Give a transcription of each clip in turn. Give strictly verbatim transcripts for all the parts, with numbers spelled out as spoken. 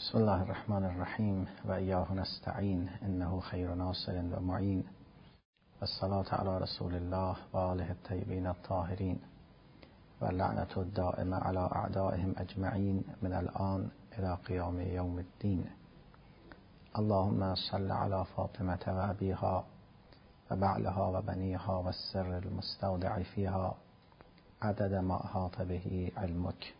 بسم الله الرحمن الرحیم و ایاه نستعین انه خیر ناصر و معین و الصلاة علی رسول الله و آله الطیبین الطاهرین و لعنت الدائمه علی اعدائهم اجمعین من الآن الی قیام یوم الدین. اللهم صل علی فاطمة و ابیها و بعلها و بنیها و السر المستودع فیها عدد ما احاط به علمک.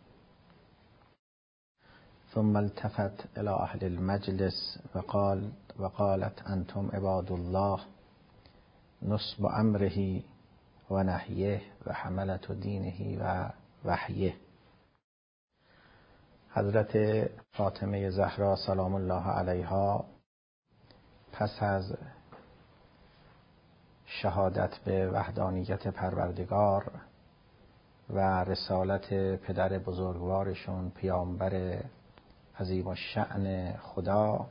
ثم التفت الى اهل المجلس وقال وقالت انتم عباد الله نصب امره و نهیه و حملة دینه و وحیه. حضرت فاطمه زهرا سلام الله علیها پس از شهادت به وحدانیت پروردگار و رسالت پدر بزرگوارشون پیامبر عظیم الشأن خدا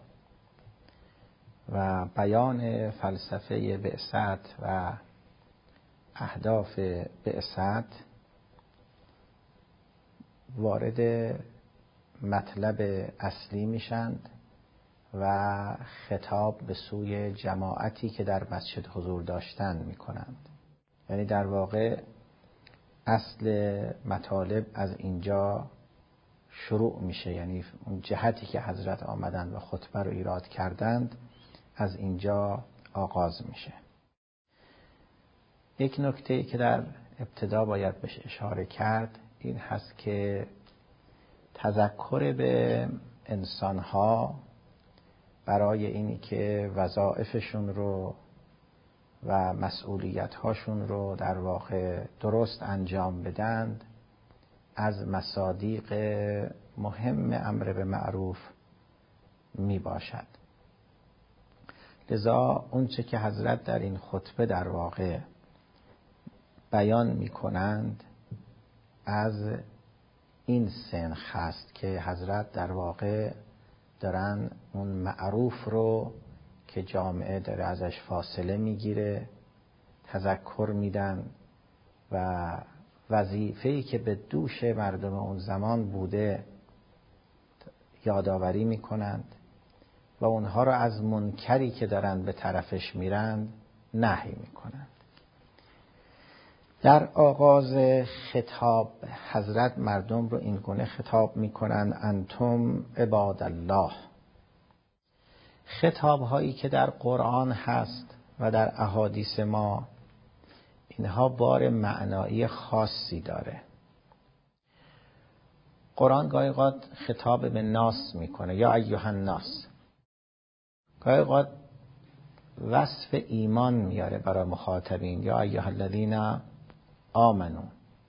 و بیان فلسفه بعثت و اهداف بعثت وارد مطلب اصلی میشند و خطاب به سوی جماعتی که در مسجد حضور داشتن میکنند. یعنی در واقع اصل مطالب از اینجا شروع میشه، یعنی اون جهتی که حضرت آمدند و خطبه رو ایراد کردند از اینجا آغاز میشه. یک نکته که در ابتدا باید بهش اشاره کرد این هست که تذکر به انسانها برای اینی که وظایفشون رو و مسئولیت‌هاشون رو در واقع درست انجام بدند از مصادیق مهم امر به معروف می باشد. لذا اونچه که حضرت در این خطبه در واقع بیان می کنند از این سنخ هست که حضرت در واقع دارن اون معروف رو که جامعه داره ازش فاصله میگیره تذکر میدن و وظیفه‌ای که به دوش مردم اون زمان بوده یادآوری میکنند و اونها رو از منکری که دارن به طرفش میرند نهی میکنند. در آغاز خطاب حضرت مردم رو این گونه خطاب میکنند انتم عباد الله. خطاب هایی که در قرآن هست و در احادیث ما اینها بار معنایی خاصی داره. قرآن گاهی اوقات خطاب به ناس میکنه یا ایها الناس، گاهی اوقات وصف ایمان میاره برای مخاطبین یا ایها الذین آمنو.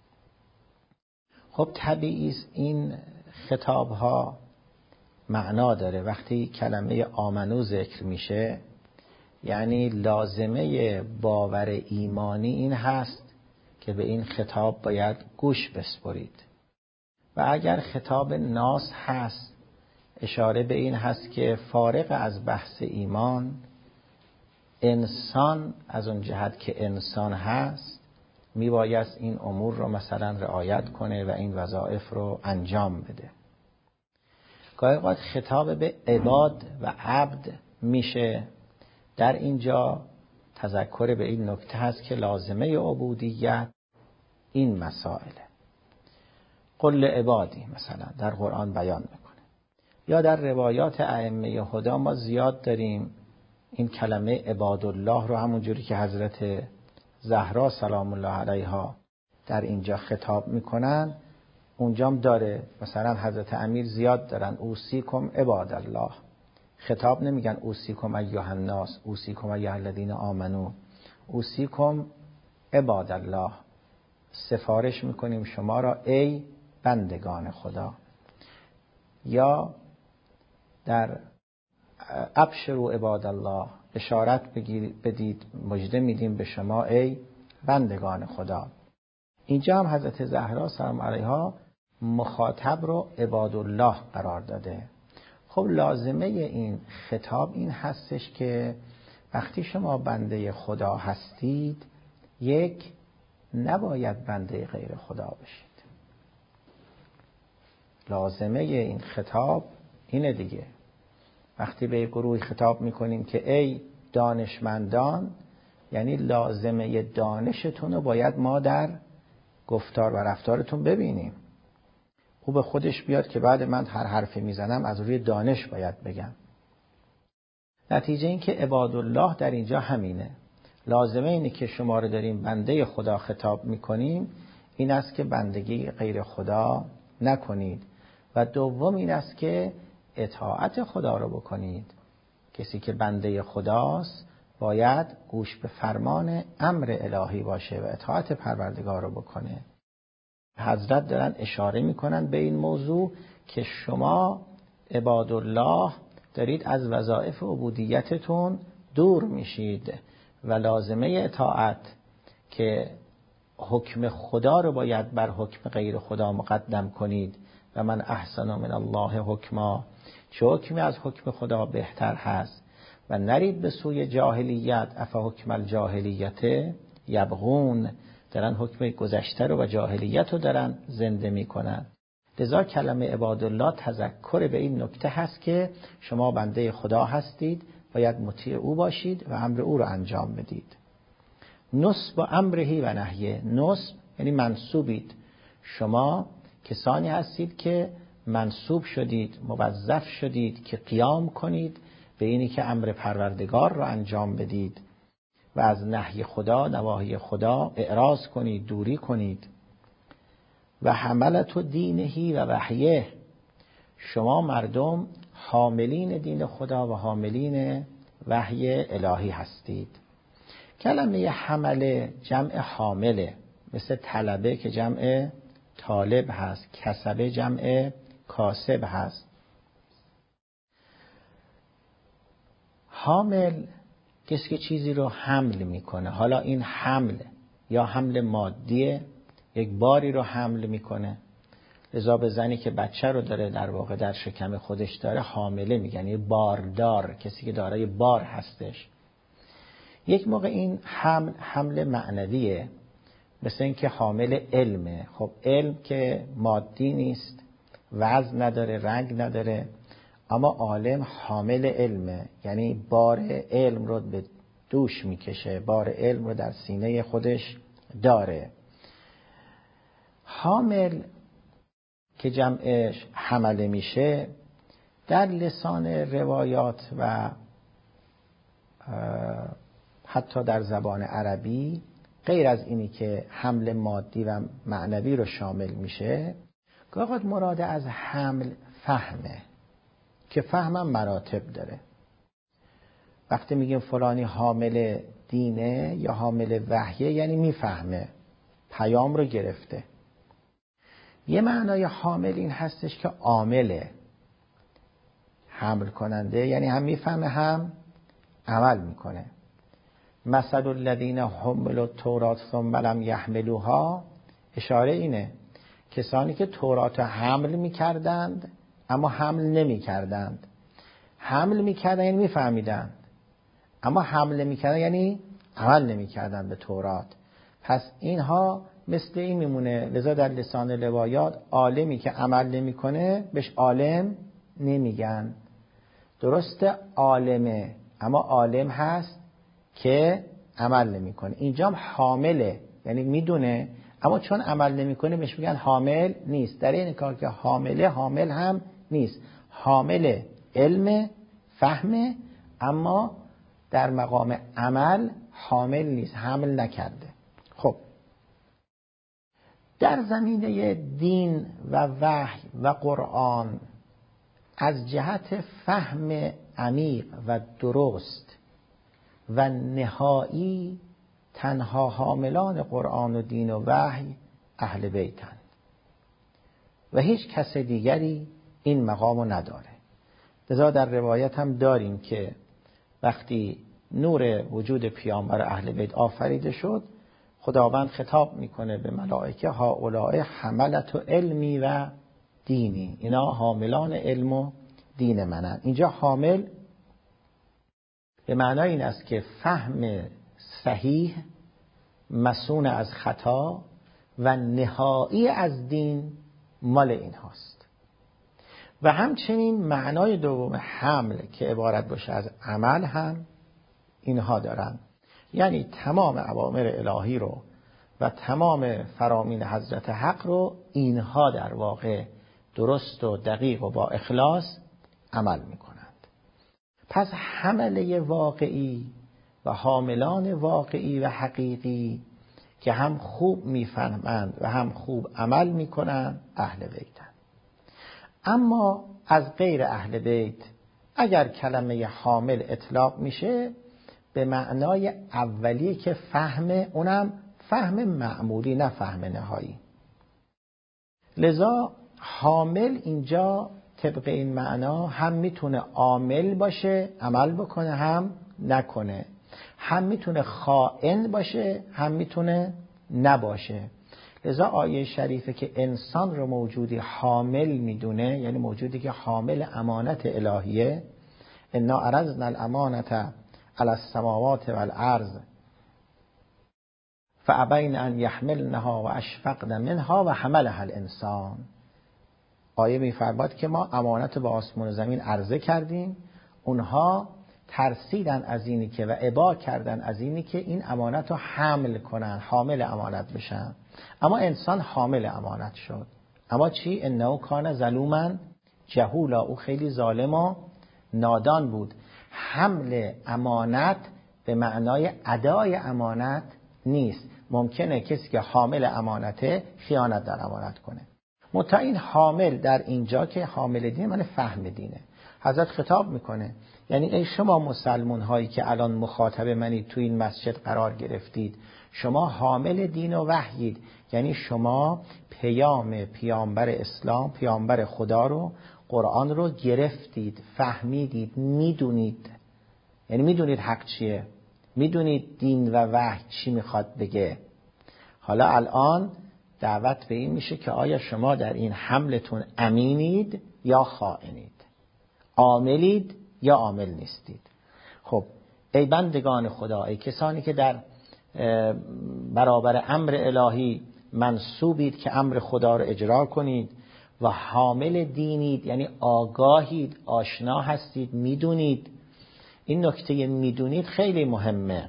خب طبیعی است این خطاب ها معنا داره. وقتی کلمه آمنو ذکر میشه یعنی لازمه باور ایمانی این هست که به این خطاب باید گوش بسپرید. و اگر خطاب ناس هست اشاره به این هست که فارغ از بحث ایمان انسان از اون جهت که انسان هست میبایست این امور رو مثلا رعایت کنه و این وظایف رو انجام بده. گاهی اوقات خطاب به عباد و عبد میشه. در اینجا تذکر به این نکته هست که لازمه عبودیت این مسائله. قل عبادی مثلا در قرآن بیان میکنه یا در روایات ائمه هدی ما زیاد داریم این کلمه عباد الله رو همون جوری که حضرت زهرا سلام الله علیها در اینجا خطاب میکنن اونجام داره. مثلا حضرت امیر زیاد دارن اوصیکم عباد الله. خطاب نمیگن اوصیکم ایها الناس، اوصیکم ایها الذین آمنو، اوصیکم عباد الله. سفارش میکنیم شما را ای بندگان خدا. یا در ابشروا عباد الله اشارت بدید مژده میدیم به شما ای بندگان خدا. اینجا هم حضرت زهرا سلام علیها مخاطب رو عباد الله قرار داده. خب لازمه این خطاب این هستش که وقتی شما بنده خدا هستید یک نباید بنده غیر خدا بشید. لازمه این خطاب اینه دیگه. وقتی به گروهی خطاب میکنیم که ای دانشمندان، یعنی لازمه دانشتون رو باید ما در گفتار و رفتارتون ببینیم. او به خودش بیاد که بعد من هر حرفی میزنم از روی دانش باید بگم. نتیجه این که عبادالله در اینجا همینه. لازمه اینه که شما رو داریم بنده خدا خطاب میکنیم، این است که بندگی غیر خدا نکنید. و دوم این است که اطاعت خدا رو بکنید. کسی که بنده خداست باید گوش به فرمان امر الهی باشه و اطاعت پروردگار رو بکنه. حضرت دارن اشاره میکنن به این موضوع که شما عبادالله دارید از وظایف عبودیتتون دور میشید و لازمه اطاعت که حکم خدا رو باید بر حکم غیر خدا مقدم کنید و من احسن من الله حکما، چه حکمی از حکم خدا بهتر هست، و نرید به سوی جاهلیت، افا حکم الجاهلیت یبغون، دارن حکم گذشته رو و جاهلیت رو دارن زنده میکنن. لذا کلمه عبادالله تذکر به این نکته هست که شما بنده خدا هستید، باید مطیع او باشید و امر او رو انجام بدید. نصب امرهی و نهیه، نصب یعنی منصوبید، شما کسانی هستید که منصوب شدید، موظف شدید که قیام کنید به اینی که امر پروردگار رو انجام بدید و از نهی خدا، نواهی خدا اعراض کنید، دوری کنید. و حملت و دینهی و وحیه، شما مردم حاملین دین خدا و حاملین وحی الهی هستید. کلمه حمله جمع حامله، مثل طلبه که جمع طالب هست، کسبه جمع کاسب هست. حامل کسی که چیزی رو حمل میکنه، حالا این حمل یا حمل مادیه، یک باری رو حمل میکنه. لذا به زنی که بچه رو داره در واقع در شکم خودش داره حامله میگن، یه باردار، کسی که دارای بار هستش. یک موقع این حمل حمل معنویه، مثل این که حامل علمه. خب علم که مادی نیست، وزن نداره، رنگ نداره، اما عالم حامل علمه، یعنی بار علم رو به دوش میکشه، بار علم رو در سینه خودش داره. حامل که جمعش حمله میشه، در لسان روایات و حتی در زبان عربی غیر از اینی که حمل مادی و معنوی رو شامل میشه، گاهی مراد از حمل فهمه، که فهمم مراتب داره. وقتی میگیم فلانی حامل دینه یا حامل وحیه، یعنی میفهمه، پیام رو گرفته. یه معنای حامل این هستش که عامله، حمل کننده، یعنی هم میفهمه هم عمل میکنه. مثل الذین حملوا التوراة ثم لم یحملوها، اشاره اینه کسانی که تورات حمل میکردند اما حمل نمیکردند. حمل میکردن یعنی میفهمیدند، اما حمل میکردن یعنی عمل نمیکردند به تورات. پس اینها مثل این میمونه. لذا در لسان روایات عالمی که عمل نمیکنه بهش عالم نمیگن. درسته عالمه، اما عالم هست که عمل نمیکنه. اینجا حامله، یعنی میدونه اما چون عمل نمیکنه بهش میگن حامل نیست. در این کار که حامله، حامل هم نیست، حامل علم فهمه، اما در مقام عمل حامل نیست، حمل نکرده. خب در زمینه دین و وحی و قرآن، از جهت فهم عمیق و درست و نهایی، تنها حاملان قرآن و دین و وحی اهل بیتند و هیچ کس دیگری این مقامو نداره. لذا در روایت هم داریم که وقتی نور وجود پیامبر اهل بیت آفریده شد، خداوند خطاب میکنه به ملائکه هؤلاء حملت و علمی و دینی، اینا حاملان علم و دین منن. اینجا حامل به معنای این است که فهم صحیح، مسون از خطا و نهایی از دین مال این هاست. و همچنین معنای دوم حمل که عبارت باشه از عمل هم اینها دارن. یعنی تمام اوامر الهی رو و تمام فرامین حضرت حق رو اینها در واقع درست و دقیق و با اخلاص عمل میکنند. پس حمله واقعی و حاملان واقعی و حقیقی که هم خوب میفهمند و هم خوب عمل میکنند اهل بیتند. اما از غیر اهل بیت اگر کلمه حامل اطلاق میشه به معنای اولی که فهم، اونم فهم معمولی نه فهم نهایی. لذا حامل اینجا طبق این معنا هم میتونه عامل باشه عمل بکنه هم نکنه، هم میتونه خائن باشه هم میتونه نباشه. لذا آیه شریفه که انسان رو موجودی حامل میدونه، یعنی موجودی که حامل امانت الهیه، انا عرضنا الامانت علی السماوات والارض فابین ان یحملنها و اشفقن منها و حملها الانسان. آیه میفرماد که ما امانت به آسمان و زمین عرضه کردیم، اونها ترسیدن از اینی که و ابا کردن از اینی که این امانت رو حمل کنن، حامل امانت بشن. اما انسان حامل امانت شد. اما چی؟ انه کان ظلوما جهولا، او خیلی ظالم و نادان بود. حمل امانت به معنای ادای امانت نیست. ممکنه کسی که حامل امانته خیانت در امانت کنه. متا این حامل در اینجا که حامل دین معنی فهم دینه. حضرت خطاب میکنه یعنی ای شما مسلمان هایی که الان مخاطب منید تو این مسجد قرار گرفتید، شما حامل دین و وحیید، یعنی شما پیام پیامبر اسلام، پیامبر خدا رو، قرآن رو گرفتید، فهمیدید، میدونید. یعنی میدونید حق چیه، میدونید دین و وحی چی میخواد بگه. حالا الان دعوت به این میشه که آیا شما در این حملتون امینید یا خائنید، عاملید یا عامل نیستید. خب ای بندگان خدا، ای کسانی که در برابر امر الهی منصوبید که امر خدا رو اجرا کنید و حامل دینید، یعنی آگاهید، آشنا هستید، میدونید. این نکته میدونید خیلی مهمه.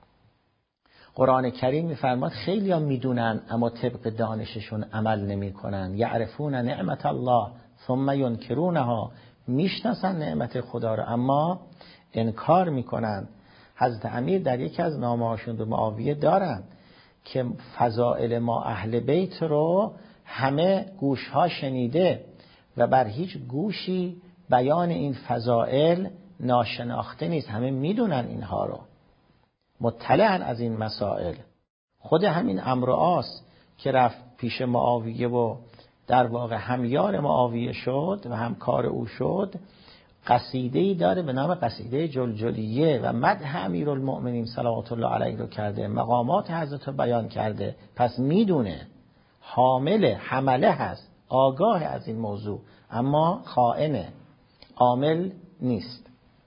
قرآن کریم میفرماد خیلی ها میدونن اما طبق دانششون عمل نمی کنن. یعرفون نعمت الله ثم ینکرونها، میشناسن نعمت خدا رو اما انکار میکنن. حضرت امیر در یکی از نامه‌هاشون به معاویه دارن که فضائل ما اهل بیت رو همه گوشها شنیده و بر هیچ گوشی بیان این فضائل ناشناخته نیست. همه میدونن اینها رو، مطلعن از این مسائل. خود همین عمرو عاص که رفت پیش معاویه و در واقع همیار معاویه شد و همکار او شد، قصیده‌ای داره به نام قصیده جلجلیه و مدح امیرالمؤمنین صلوات الله علیه رو کرده، مقامات حضرت رو بیان کرده. پس میدونه، حامل حمله هست، آگاه از این موضوع، اما خائنه، عامل نیست.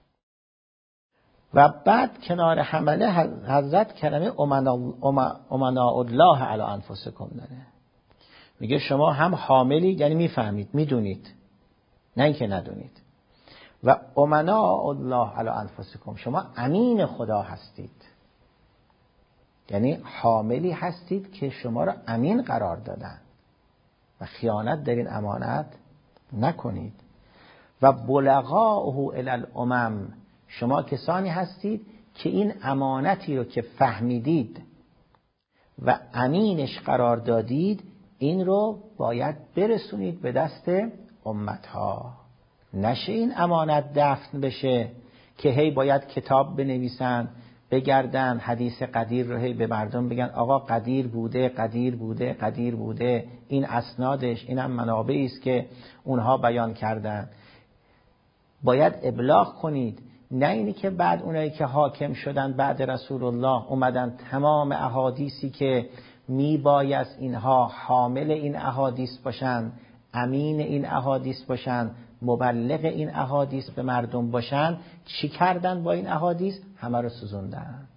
و بعد کنار حمله حضرت کلمه امناء الله علی انفسکم داره. میگه شما هم حاملی، یعنی میفهمید، میدونید، نه اینکه ندونید. و امناء الله علی انفسکم، شما امین خدا هستید، یعنی حاملی هستید که شما را امین قرار دادن و خیانت در این امانت نکنید. و بلغاؤه الی الامم، شما کسانی هستید که این امانتی رو که فهمیدید و امینش قرار دادید، این رو باید برسونید به دست امتها. نشه این امانت دفن بشه که هی باید کتاب بنویسن، بگردن حدیث قدیر رو هی به مردم بگن آقا قدیر بوده، قدیر بوده، قدیر بوده، این اسنادش، اینم منابعی است که اونها بیان کردن. باید ابلاغ کنید، نه اینی که بعد اونایی که حاکم شدن بعد رسول الله اومدن تمام احادیثی که میبایست اینها حامل این احادیث باشن، امین این احادیث باشن، مبلغ این احادیث به مردم باشن، چی کردن با این احادیث؟ همه رو سوزوندن،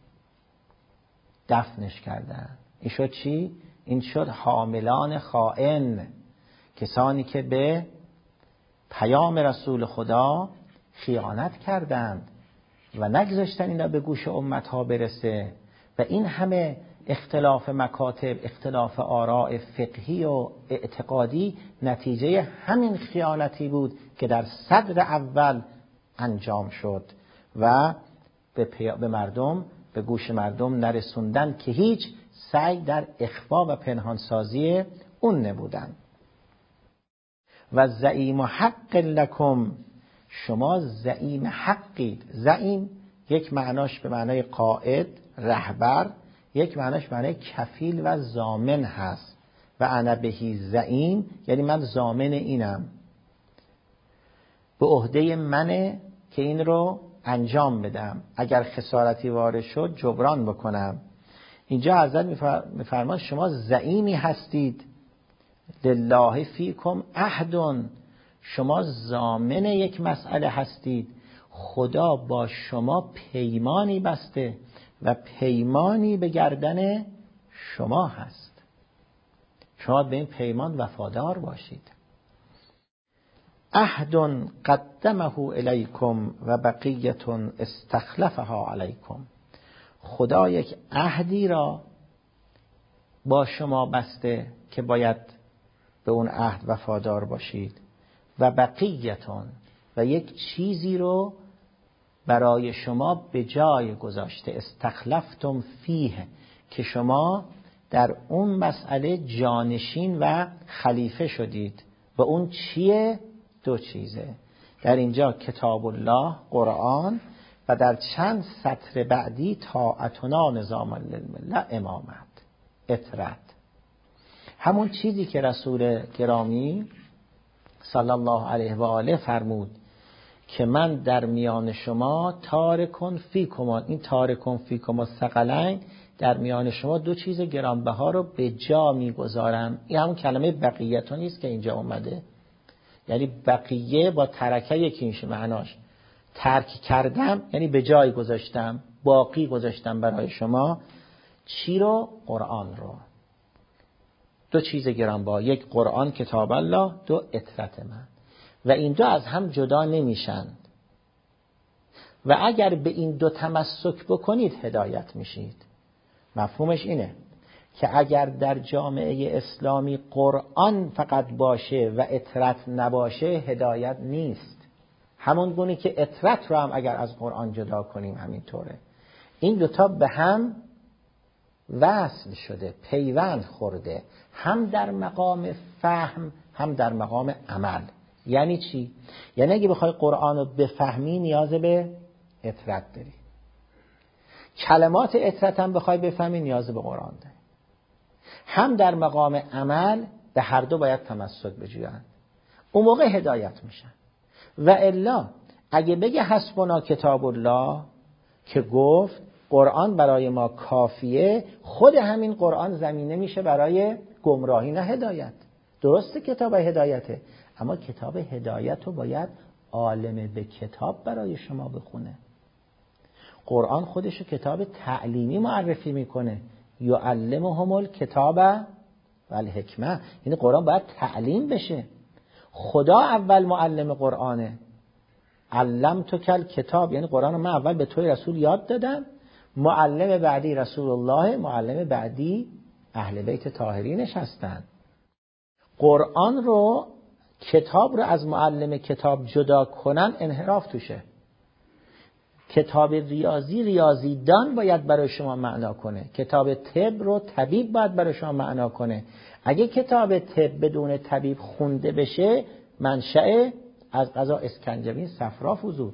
دفنش کردن. این شد چی؟ این شد حاملان خائن، کسانی که به پیام رسول خدا خیانت کردند و نگذاشتن اینا به گوش امتها برسه و این همه اختلاف مکاتب، اختلاف آراء فقهی و اعتقادی نتیجه همین خیانتی بود که در صدر اول انجام شد و به, پی... به مردم به گوش مردم نرسوندن که هیچ سعی در اخفا و پنهانسازی اون نبودن. و زعیم حق لکم، شما زعیم حقید. زعیم یک معناش به معنای قائد، رهبر، یک معناش به معنای کفیل و ضامن هست. و انا بهی زعیم یعنی من ضامن اینم، به عهده منه که این رو انجام بدم، اگر خسارتی وارد شد جبران بکنم. اینجا حضرت میفرماد شما زعیمی هستید، لله فیکم عهد، شما ضامن یک مسئله هستید، خدا با شما پیمانی بسته و پیمانی به گردن شما هست، شما به این پیمان وفادار باشید. عهد قدمه الیکم و بقیة استخلفها علیکم، خدا یک عهدی را با شما بسته که باید به اون عهد وفادار باشید و بقیتون و یک چیزی رو برای شما به جای گذاشته، استخلفتم فیه، که شما در اون مسئله جانشین و خلیفه شدید. و اون چیه؟ دو چیزه در اینجا، کتاب الله قرآن و در چند سطر بعدی طاعتنا نظام للملة امامت اطرت، همون چیزی که رسول گرامی صلی الله علیه و آله فرمود که من در میان شما تارکن فیکما، این تارکن فیکما ثقلین، در میان شما دو چیز گرانبها رو به جا میگذارم. این همون کلمه بقیتون نیست که اینجا اومده، یعنی بقیه با ترکه یکی میشه معناش. ترک کردم یعنی به جای گذاشتم، باقی گذاشتم برای شما. چی رو؟ قرآن رو. دو چیز گرانبها، یک قرآن کتاب الله، دو اطرت من، و این دو از هم جدا نمیشند و اگر به این دو تمسک بکنید هدایت میشید. مفهومش اینه که اگر در جامعه اسلامی قرآن فقط باشه و اطرت نباشه هدایت نیست. همون گونه که اطرت رو هم اگر از قرآن جدا کنیم همینطوره. این دوتا به هم وصل شده، پیوند خورده، هم در مقام فهم هم در مقام عمل. یعنی چی؟ یعنی اگه بخوای قرآن رو بفهمی نیاز به اطرت داری، کلمات اطرت هم بخوای بفهمی نیاز به قرآن داری. هم در مقام عمل به هر دو باید تمسک بجویند، اون موقع هدایت میشن. و الا اگه بگه حسبنا کتاب الله که گفت قرآن برای ما کافیه، خود همین قرآن زمینه میشه برای گمراهی نه هدایت. درسته کتاب هدایته، اما کتاب هدایت رو باید عالم به کتاب برای شما بخونه. قرآن خودشو کتاب تعلیمی معرفی میکنه، یعلمهم الکتاب و الحکمه، یعنی قرآن باید تعلیم بشه. خدا اول معلم قرآنه، علمتک الکتاب، یعنی قرآن من اول به توی رسول یاد دادم، معلم بعدی رسول الله، معلم بعدی اهل بیت طاهرینش هستند. قرآن رو، کتاب رو از معلم کتاب جدا کنن انحراف توشه. کتاب ریاضی ریاضیدان باید برای شما معنا کنه، کتاب طب رو طبیب باید برای شما معنا کنه. اگه کتاب طب بدون طبیب خونده بشه، منشأ از قضا اسکنجبین صفرا فزود،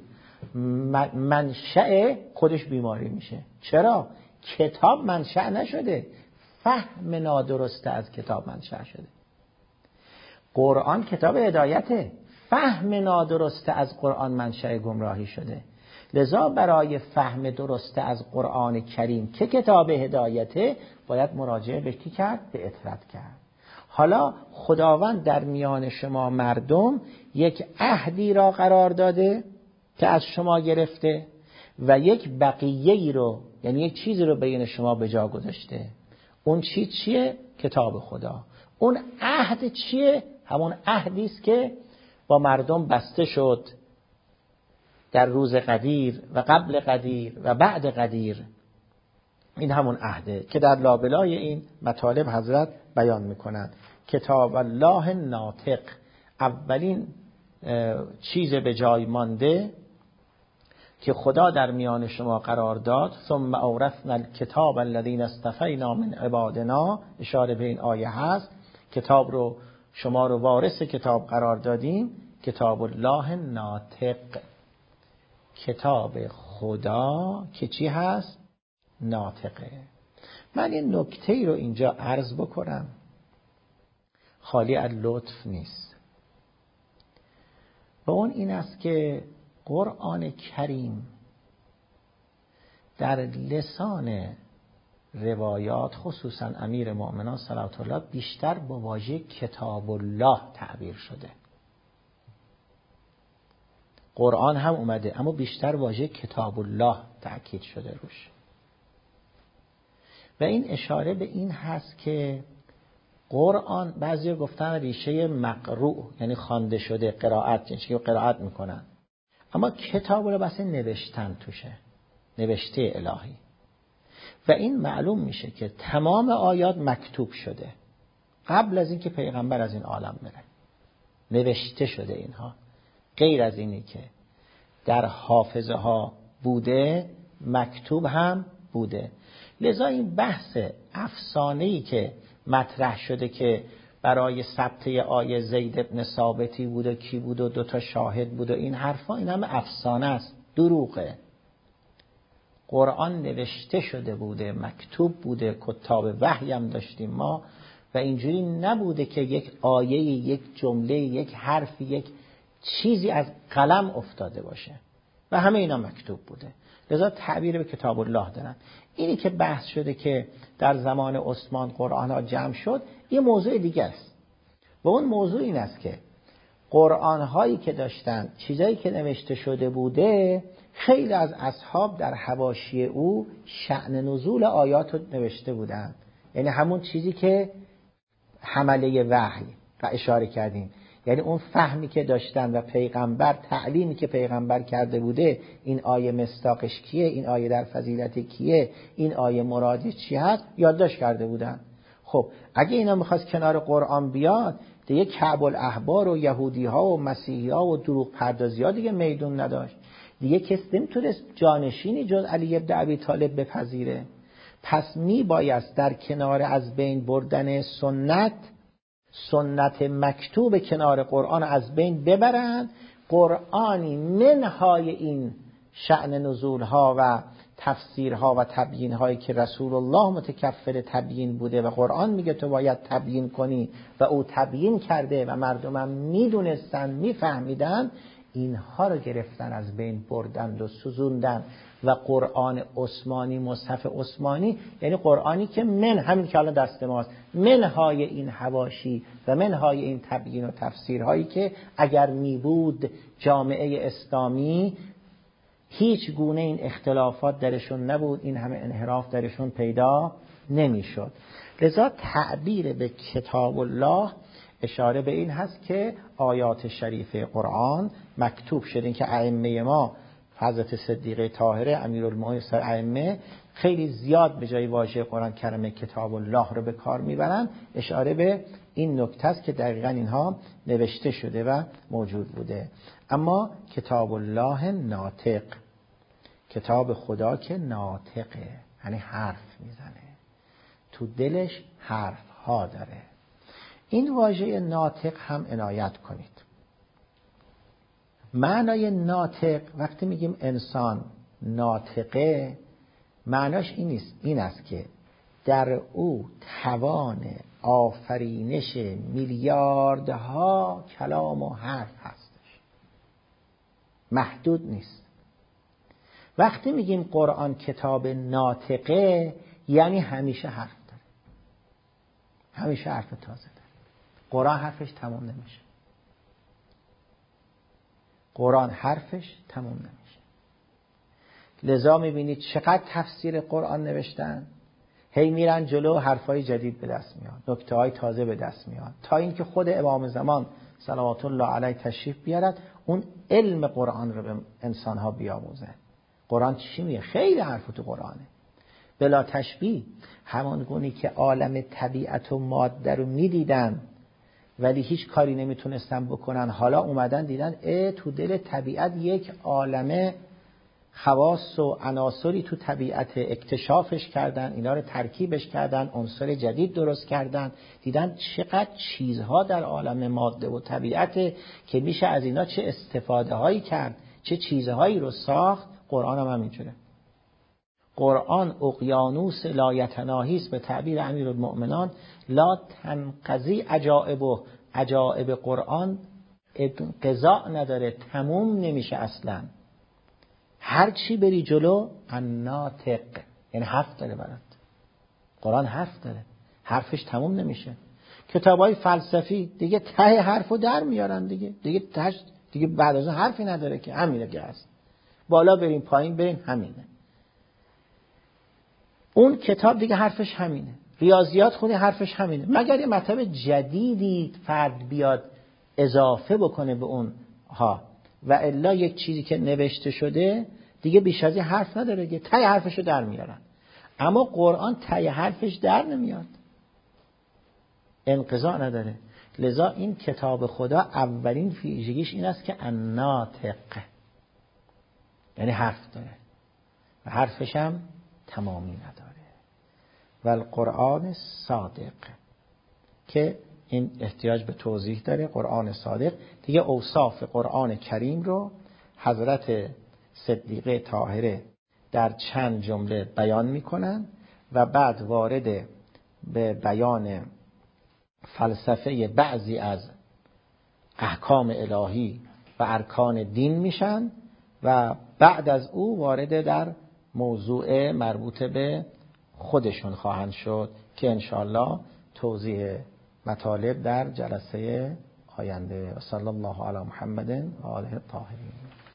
منشأ خودش بیماری میشه. چرا؟ کتاب منشأ نشده، فهم نادرسته از کتاب منشأ شده. قرآن کتاب هدایته، فهم نادرسته از قرآن منشأ گمراهی شده. لذا برای فهم درسته از قرآن کریم که کتاب هدایته باید مراجعه به کی کرد؟ به اطرت کرد. حالا خداوند در میان شما مردم یک عهدی را قرار داده که از شما گرفته و یک بقیه‌ای رو، یعنی یک چیزی رو بین شما به جا گذاشته. اون چیز چیه؟ کتاب خدا. اون عهد چیه؟ همون عهدی است که با مردم بسته شد در روز قدیر و قبل قدیر و بعد قدیر. این همون عهده که در لابلای این مطالب حضرت بیان میکنند. کتاب الله ناطق، اولین چیز به جای مانده که خدا در میان شما قرار داد. ثم اورثنا الکتاب الذین اصطفینا من عبادنا، اشاره به این آیه هست. کتاب رو شما رو وارث کتاب قرار دادیم. کتاب الله ناطق، کتاب خدا که چی هست؟ ناطقه. من این نکته ای رو اینجا عرض بکنم، خالی از لطف نیست، و اون این است که قرآن کریم در لسان روایات، خصوصا امیر مؤمنان صلوات الله، بیشتر با واژه کتاب الله تعبیر شده. قرآن هم اومده اما بیشتر واژه کتاب الله تأکید شده روش، و این اشاره به این هست که قرآن، بعضی گفتن ریشه مقروء یعنی خوانده شده، قرائت، یعنی که قرائت میکنن، اما کتاب رو بس نوشتن توشه، نوشته الهی، و این معلوم میشه که تمام آیات مکتوب شده قبل از اینکه پیغمبر از این عالم بره، نوشته شده اینها، غیر از اینی که در حافظه ها بوده مکتوب هم بوده. لذا این بحث افسانه‌ای که مطرح شده که برای ثبت آیه زید ابن ثابتی بود و کی بود و دوتا شاهد بود و این حرفا، این همه افسانه است، دروغه. قرآن نوشته شده بوده، مکتوب بوده، کتاب وحی هم داشتیم ما، و اینجوری نبوده که یک آیه، یک جمله، یک حرف، یک چیزی از قلم افتاده باشه، و همه اینا مکتوب بوده. لذا تعبیر به کتاب الله دارن. اینی که بحث شده که در زمان عثمان قرآن ها جمع شد، یه موضوع دیگه است، و اون موضوع این است که قرآن هایی که داشتن، چیزایی که نوشته شده بوده، خیلی از اصحاب در حواشی او شأن نزول آیات رو نوشته بودن، یعنی همون چیزی که حمله وحی و اشاره کردیم، یعنی اون فهمی که داشتن و پیغمبر، تعلیمی که پیغمبر کرده بوده، این آیه مصداقش کیه، این آیه در فضیلت کیه، این آیه مرادش چی هست، یادداشت کرده بودن. خب اگه اینا میخواست کنار قرآن بیاد، دیگه کعب الاحبار و یهودی ها و مسیحی ها و دروغ پردازی ها دیگه میدون نداشت، دیگه کسی نمیتونست جانشینی جز علی ابن ابی طالب بپذیره. پس میبایست در کنار از بین بردن سنت، سنت مکتوب کنار قرآن از بین ببرند، قرآنی منهای این شأن نزولها و تفسیرها و تبیینهایی که رسول الله متکفل تبیین بوده و قرآن میگه تو باید تبیین کنی و او تبیین کرده و مردمم میدونستن، میفهمیدن، اینها رو گرفتن از بین بردند و سوزوندن، و قرآن عثمانی، مصحف عثمانی، یعنی قرآنی که من، همین که الان دست ماست، منهای این حواشی و منهای این تبیین و تفسیرهایی که اگر می بود جامعه اسلامی هیچ گونه این اختلافات درشون نبود، این همه انحراف درشون پیدا نمی شد. لذا تعبیر به کتاب الله اشاره به این هست که آیات شریفه قرآن مکتوب شدین، که ائمه ما، حضرت صدیقه طاهره امیرالمؤمنین ائمه، خیلی زیاد به جای واژه قرآن کریم کتاب الله رو به کار میبرن، اشاره به این نکته است که دقیقاً اینها نوشته شده و موجود بوده. اما کتاب الله ناطق، کتاب خدا که ناطقه، یعنی حرف میزنه، تو دلش حرف ها داره. این واژه ناطق هم عنایت کنید. معنای ناطق، وقتی میگیم انسان ناطقه، معناش این نیست، این است که در او توان آفرینش میلیاردها کلام و حرف هستش، محدود نیست. وقتی میگیم قرآن کتاب ناطقه، یعنی همیشه حرف داره، همیشه حرف تازه داره. قرآن حرفش تمام نمیشه، قرآن حرفش تمام نمیشه. لذا میبینید چقدر تفسیر قرآن نوشتن، هی میرن جلو، حرفای جدید به دست میاد، نکته‌های تازه به دست میاد، تا اینکه خود امام زمان صلوات الله علیه تشریف بیارد، اون علم قرآن رو به انسانها بیاموزه. قرآن چی میگه؟ خیلی حرف تو قرآنه. بلا تشبیه، همان گونی که عالم طبیعت و ماده رو میدیدن ولی هیچ کاری نمیتونستن بکنن، حالا اومدن دیدن اه تو دل طبیعت یک عالمه خواص و عناصری تو طبیعت، اکتشافش کردن، اینا رو ترکیبش کردن، عنصر جدید درست کردن، دیدن چقدر چیزها در عالم ماده و طبیعت که میشه از اینا چه استفاده هایی کرد، چه چیزهایی رو ساخت. قرآن هم همینجوره. قرآن اقیانوس لا یتناهی است، به تعبیر امیرالمؤمنان لا تنقضی عجائبه. عجائب قرآن انقضاء نداره، تموم نمیشه اصلا. هر چی بری جلو الناطق، یعنی حرف داره برات. قرآن حرف داره، حرفش تموم نمیشه. کتابای فلسفی دیگه ته حرفو در میارن دیگه، دیگه تهش دیگه بعد از اون حرفی نداره که، همینه که هست. بالا بریم پایین بریم همینه. اون کتاب دیگه حرفش همینه. ریاضیات خونی حرفش همینه، مگر یه مطلب جدیدی فرد بیاد اضافه بکنه به اون ها، و الا یک چیزی که نوشته شده دیگه بیش از این حرف نداره که تای حرفشو در میارن. اما قرآن تای حرفش در نمیاد، انقضا نداره. لذا این کتاب خدا اولین ویژگیش این است که الناطق، یعنی حرف داره و حرفش هم تمامی نداره. و القرآن صادق، که این احتیاج به توضیح داره. قرآن صادق دیگه اوصاف قرآن کریم رو حضرت صدیقه طاهره در چند جمله بیان میکنن و بعد وارد به بیان فلسفه بعضی از احکام الهی و ارکان دین میشن و بعد از او وارد در موضوع مربوط به خودشون خواهند شد که انشاءالله توضیح مطالب در جلسه آینده. صلی الله علی محمد و آله الطاهرین.